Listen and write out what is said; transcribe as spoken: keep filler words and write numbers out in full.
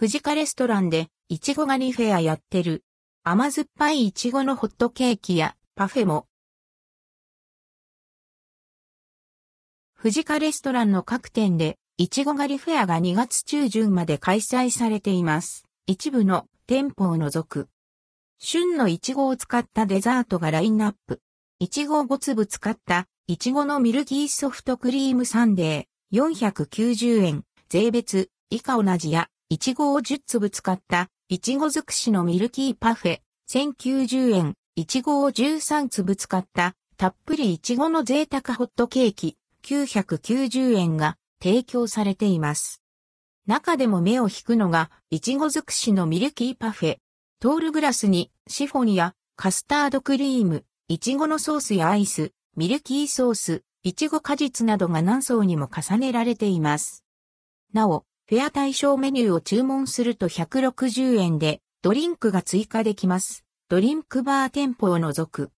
藤家レストランでいちご狩りフェアやってる。甘酸っぱいいちごのホットケーキやパフェも。藤家レストランの各店でいちご狩りフェアがにがつちゅうじゅんまで開催されています。一部の店舗を除く。旬のいちごを使ったデザートがラインナップ。いちごをごつぶ使ったいちごのミルキーソフトクリームサンデーよんひゃくきゅうじゅうえん。税別以下同じやいちごをじゅっつぶ使ったいちご尽くしのミルキーパフェせんきゅうじゅうえん。いちごをじゅうさんつぶ使ったたっぷりいちごの贅沢ホットケーキきゅうひゃくきゅうじゅうえんが提供されています。中でも目を引くのがいちご尽くしのミルキーパフェ。トールグラスにシフォンやカスタードクリーム、いちごのソースやアイス、ミルキーソース、いちご果実などが何層にも重ねられています。なお、フェア対象メニューを注文するとひゃくろくじゅうえんでドリンクが追加できます。ドリンクバー店舗を除く。